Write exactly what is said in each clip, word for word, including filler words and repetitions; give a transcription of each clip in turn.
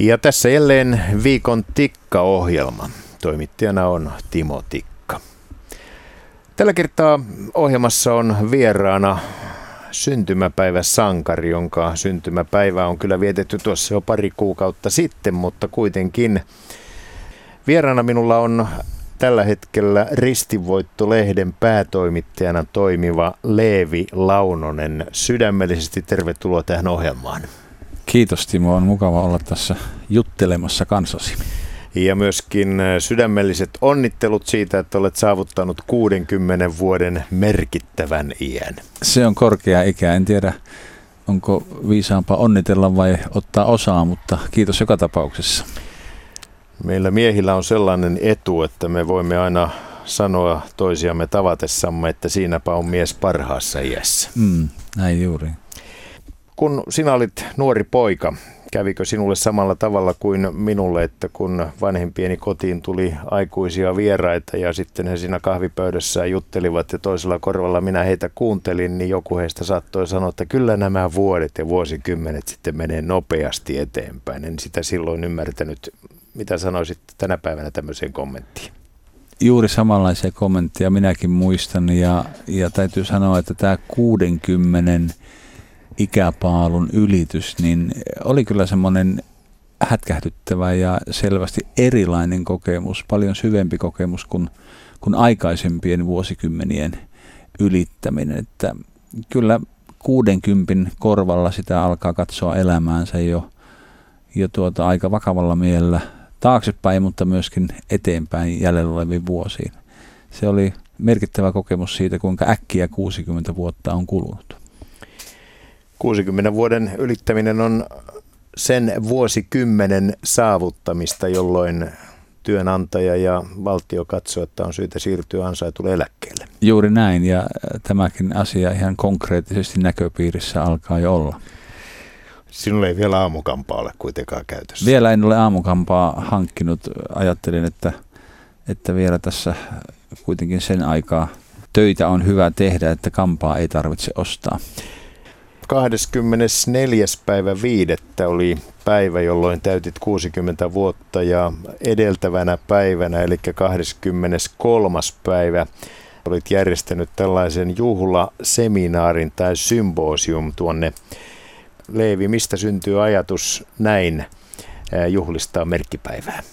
Ja tässä jälleen viikon Tikka-ohjelma. Toimittajana on Timo Tikka. Tällä kertaa ohjelmassa on vieraana syntymäpäiväsankari, jonka syntymäpäivä on kyllä vietetty tuossa jo pari kuukautta sitten, mutta kuitenkin vieraana minulla on tällä hetkellä Ristinvoitto-lehden päätoimittajana toimiva Leevi Launonen. Sydämellisesti tervetuloa tähän ohjelmaan. Kiitos Timo, on mukava olla tässä juttelemassa kanssasi. Ja myöskin sydämelliset onnittelut siitä, että olet saavuttanut kuudenkymmenen vuoden merkittävän iän. Se on korkea ikä, en tiedä onko viisaampaa onnitella vai ottaa osaa, mutta kiitos joka tapauksessa. Meillä miehillä on sellainen etu, että me voimme aina sanoa toisiamme tavatessamme, että siinäpä on mies parhaassa iässä. Mm, näin juuri. Kun sinä olit nuori poika, kävikö sinulle samalla tavalla kuin minulle, että kun vanhempieni kotiin tuli aikuisia vieraita ja sitten he siinä kahvipöydässä juttelivat ja toisella korvalla minä heitä kuuntelin, niin joku heistä saattoi sanoa, että kyllä nämä vuodet ja vuosikymmenet sitten menee nopeasti eteenpäin. En sitä silloin ymmärtänyt. Mitä sanoisit tänä päivänä tämmöiseen kommenttiin? Juuri samanlaisia kommentteja minäkin muistan ja, ja täytyy sanoa, että tämä kuudenkymmenen ikäpaalun ylitys niin oli kyllä semmoinen hätkähdyttävä ja selvästi erilainen kokemus, paljon syvempi kokemus kuin, kuin aikaisempien vuosikymmenien ylittäminen. Että kyllä kuudenkympin korvalla sitä alkaa katsoa elämäänsä jo, jo tuota aika vakavalla mielellä taaksepäin, mutta myöskin eteenpäin jäljellä oleviin vuosiin. Se oli merkittävä kokemus siitä, kuinka äkkiä kuusikymmentä vuotta on kulunut. kuudenkymmenen vuoden ylittäminen on sen vuosikymmenen saavuttamista, jolloin työnantaja ja valtio katsoo, että on syytä siirtyä ansaitulle eläkkeelle. Juuri näin, ja tämäkin asia ihan konkreettisesti näköpiirissä alkaa jo olla. Sinulla ei vielä aamukampaa ole kuitenkaan käytössä. Vielä en ole aamukampaa hankkinut. Ajattelin, että, että vielä tässä kuitenkin sen aikaa töitä on hyvä tehdä, että kampaa ei tarvitse ostaa. kahdeskymmenesneljäs päivä viidettä oli päivä, jolloin täytit kuusikymmentä vuotta ja edeltävänä päivänä, eli kahdeskymmeneskolmas päivä, olit järjestänyt tällaisen juhlaseminaarin tai symposium tuonne. Leevi, mistä syntyy ajatus näin juhlistaa merkkipäivää?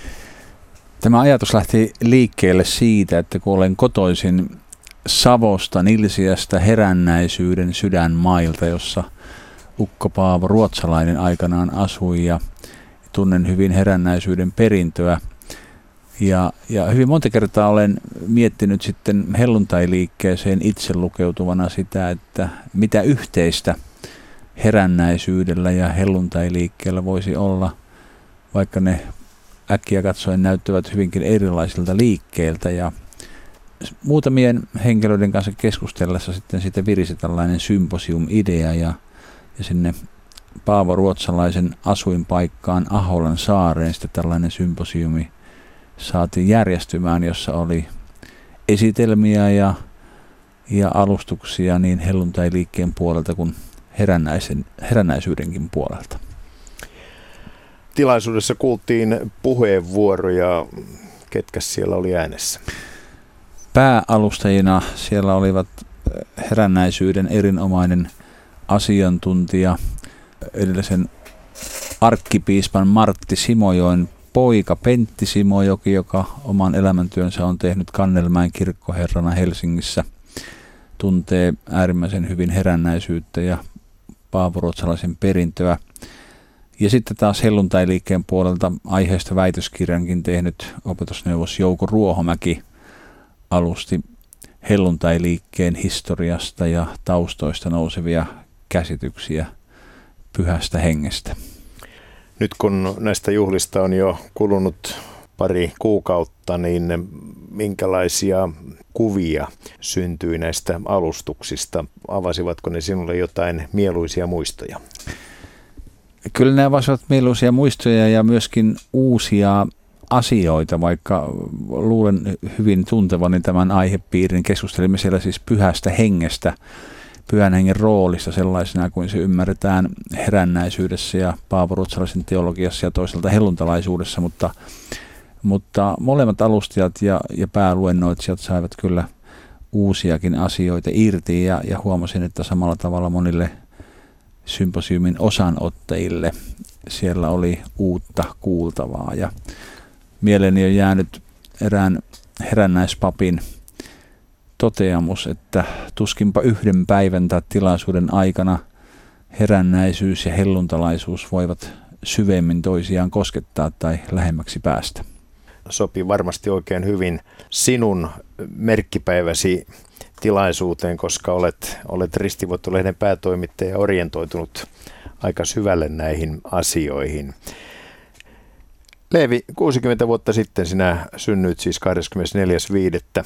Tämä ajatus lähti liikkeelle siitä, että kun olen kotoisin Savosta, Nilsiästä, herännäisyyden sydänmailta, jossa ukko Paavo Ruotsalainen aikanaan asui ja tunnen hyvin herännäisyyden perintöä. Ja, ja hyvin monta kertaa olen miettinyt sitten helluntailiikkeeseen itse lukeutuvana sitä, että mitä yhteistä herännäisyydellä ja helluntailiikkeellä voisi olla, vaikka ne äkkiä katsoen näyttävät hyvinkin erilaisilta liikkeiltä. Ja muutamien henkilöiden kanssa keskustellessa sitten siitä virisi tällainen symposium-idea ja, ja sinne Paavo Ruotsalaisen asuinpaikkaan Aholan saareen sitten tällainen symposiumi saatiin järjestymään, jossa oli esitelmiä ja, ja alustuksia niin helluntailiikkeen puolelta kuin herännäisen, herännäisyydenkin puolelta. Tilaisuudessa kuultiin puheenvuoroja. Ketkä siellä oli äänessä? Pääalustajina siellä olivat herännäisyyden erinomainen asiantuntija, edellisen arkkipiispan Martti Simojoen poika Pentti Simojoki, joka oman elämäntyönsä on tehnyt Kannelmäen kirkkoherrana Helsingissä, tuntee äärimmäisen hyvin herännäisyyttä ja paavoruotsalaisen perintöä. Ja sitten taas helluntailiikkeen puolelta aiheesta väitöskirjankin tehnyt opetusneuvos Jouko Ruohomäki alusti helluntailiikkeen historiasta ja taustoista nousevia käsityksiä pyhästä hengestä. Nyt kun näistä juhlista on jo kulunut pari kuukautta, niin minkälaisia kuvia syntyi näistä alustuksista? Avasivatko ne sinulle jotain mieluisia muistoja? Kyllä ne avasivat mieluisia muistoja ja myöskin uusia asioita, vaikka luulen hyvin tuntevani tämän aihepiirin. Keskustelimme siellä siis pyhästä hengestä. pyhän hengen roolista sellaisena kuin se ymmärretään herännäisyydessä ja Paavo Ruotsalaisen teologiassa ja toisaalta helluntalaisuudessa, mutta, mutta molemmat alustajat ja, ja pääluennoitsijat saivat kyllä uusiakin asioita irti ja, ja huomasin, että samalla tavalla monille symposiumin osanottajille siellä oli uutta kuultavaa ja mieleeni on jäänyt erään herännäispapin toteamus, että tuskinpa yhden päivän tai tilaisuuden aikana herännäisyys ja helluntalaisuus voivat syvemmin toisiaan koskettaa tai lähemmäksi päästä. Sopii varmasti oikein hyvin sinun merkkipäiväsi tilaisuuteen, koska olet, olet Ristivoitto-lehden päätoimittaja ja orientoitunut aika syvälle näihin asioihin. Leevi, kuusikymmentä vuotta sitten sinä synnyit siis kahdeskymmenesneljäs viidettä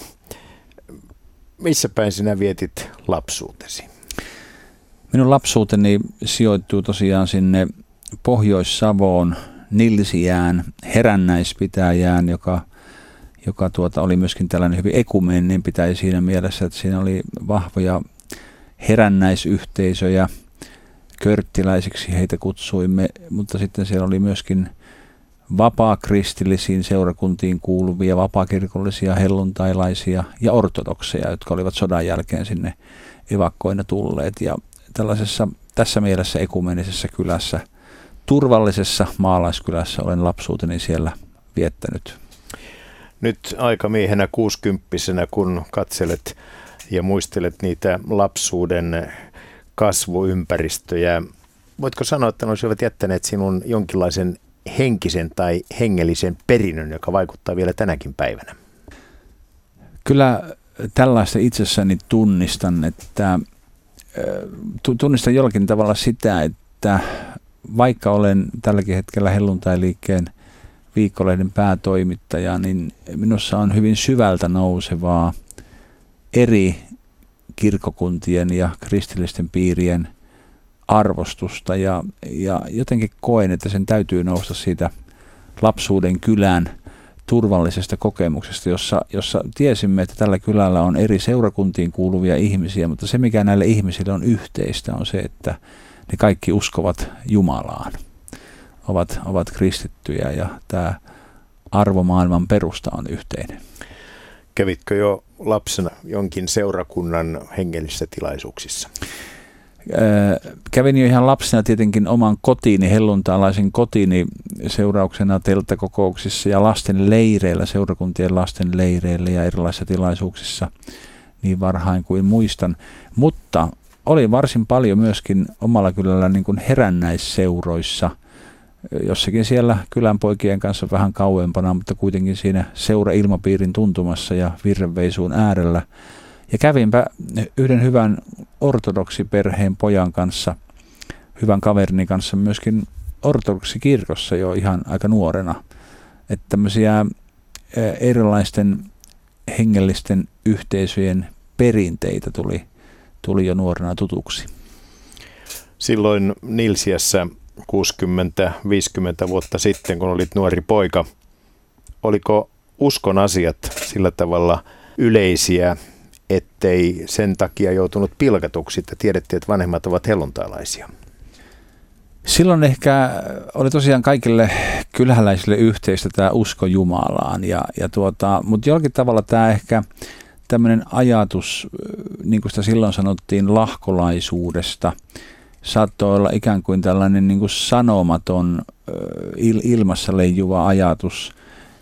Missä päin sinä vietit lapsuutesi? Minun lapsuuteni sijoittuu tosiaan sinne Pohjois-Savoon, Nilsiään, herännäispitäjään, joka, joka tuota, oli myöskin tällainen hyvin ekumeeninen pitäjä siinä mielessä, että siinä oli vahvoja herännäisyhteisöjä, körttiläisiksi heitä kutsuimme, mutta sitten siellä oli myöskin vapaakristillisiin seurakuntiin kuuluvia, vapaakirkollisia, helluntailaisia ja ortodokseja, jotka olivat sodan jälkeen sinne evakkoina tulleet. Ja tällaisessa, tässä mielessä ekumenisessa kylässä, turvallisessa maalaiskylässä olen lapsuuteni siellä viettänyt. Nyt aikamiehenä kuusikymppisenä, kun katselet ja muistelet niitä lapsuuden kasvuympäristöjä, voitko sanoa, että ne olisivat jättäneet sinun jonkinlaisen henkisen tai hengellisen perinnön, joka vaikuttaa vielä tänäkin päivänä? Kyllä tällaista itsessäni tunnistan, että tunnistan jollakin tavalla sitä, että vaikka olen tälläkin hetkellä helluntailiikkeen viikkolehden päätoimittaja, niin minussa on hyvin syvältä nousevaa eri kirkkokuntien ja kristillisten piirien arvostusta ja, ja jotenkin koen, että sen täytyy nousta siitä lapsuuden kylän turvallisesta kokemuksesta, jossa, jossa tiesimme, että tällä kylällä on eri seurakuntiin kuuluvia ihmisiä, mutta se mikä näille ihmisille on yhteistä on se, että ne kaikki uskovat Jumalaan, ovat, ovat kristittyjä ja tämä arvomaailman perusta on yhteinen. Kävitkö jo lapsena jonkin seurakunnan hengellisissä tilaisuuksissa? Kävin jo ihan lapsena tietenkin oman kotiini, helluntalaisen kotiini seurauksena telttakokouksissa ja lasten leireillä, seurakuntien lasten leireillä ja erilaisissa tilaisuuksissa niin varhain kuin muistan. Mutta oli varsin paljon myöskin omalla kylällä niin kuin herännäisseuroissa, jossakin siellä kylänpoikien kanssa vähän kauempana, mutta kuitenkin siinä seurailmapiirin tuntumassa ja virrenveisuun äärellä. Ja kävinpä yhden hyvän ortodoksiperheen pojan kanssa, hyvän kaverini kanssa myöskin ortodoksikirkossa jo ihan aika nuorena. Että tämmöisiä erilaisten hengellisten yhteisöjen perinteitä tuli, tuli jo nuorena tutuksi. Silloin Nilsiässä kuusikymmentä viisikymmentä vuotta sitten, kun olit nuori poika, oliko uskon asiat sillä tavalla yleisiä, ettei sen takia joutunut pilkatuksi, että tiedettiin, että vanhemmat ovat helluntailaisia? Silloin ehkä oli tosiaan kaikille kyläläisille yhteistä tämä usko Jumalaan, ja, ja tuota, mutta jollakin tavalla tämä ehkä tämmöinen ajatus, niin kuin sitä silloin sanottiin, lahkolaisuudesta, saattoi olla ikään kuin tällainen niin kuin sanomaton, il, ilmassa leijuva ajatus,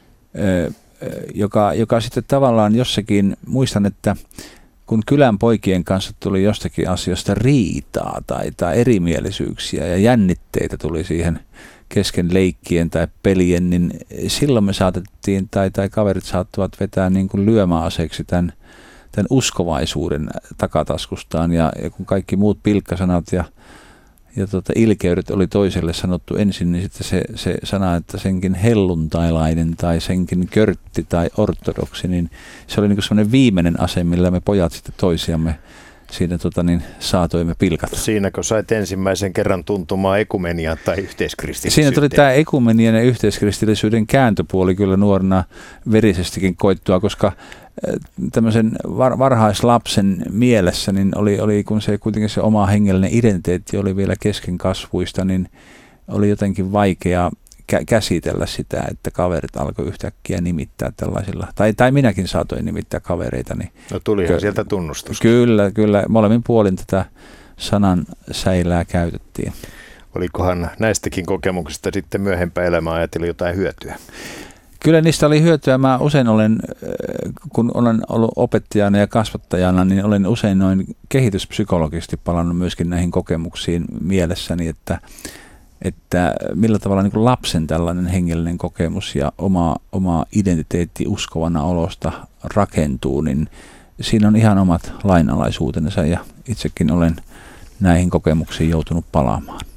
Joka, joka sitten tavallaan jossakin, muistan, että kun kylän poikien kanssa tuli jostakin asiasta riitaa tai, tai erimielisyyksiä ja jännitteitä tuli siihen kesken leikkien tai pelien, niin silloin me saatettiin tai, tai kaverit saattuvat vetää niin kuin lyömäaseeksi tämän, tämän uskovaisuuden takataskustaan ja, ja kun kaikki muut pilkkasanat ja Ja tota, ilkeydet oli toiselle sanottu ensin, niin sitten se, se sana, että senkin helluntailainen tai senkin körtti tai ortodoksi, niin se oli niin kuin semmoinen viimeinen ase, millä me pojat sitten toisiamme siinä tota, niin, saatoimme pilkata. Siinäkö sait ensimmäisen kerran tuntumaan ekumeniaa tai yhteiskristillisyyteen? Siinä tuli tämä ekumenian ja yhteiskristillisyyden kääntöpuoli kyllä nuorena verisestikin koittua, koska tämmöisen var, varhaislapsen mielessä, niin oli, oli, kun se kuitenkin se oma hengellinen identiteetti oli vielä keskenkasvuista, niin oli jotenkin vaikea kä- käsitellä sitä, että kaverit alkoi yhtäkkiä nimittää tällaisilla, tai, tai minäkin saatoin nimittää kavereita. Niin no tulihan ky- sieltä tunnustus. Kyllä, kyllä. Molemmin puolin tätä sanan säilää käytettiin. Olikohan näistäkin kokemuksista sitten myöhempää elämää ajatella jotain hyötyä? Kyllä niistä oli hyötyä. Mä usein olen, kun olen ollut opettajana ja kasvattajana, niin olen usein noin kehityspsykologisesti palannut myöskin näihin kokemuksiin mielessäni, että, että millä tavalla niin kuin lapsen tällainen hengellinen kokemus ja oma, oma identiteetti uskovana olosta rakentuu, niin siinä on ihan omat lainalaisuutensa ja itsekin olen näihin kokemuksiin joutunut palaamaan.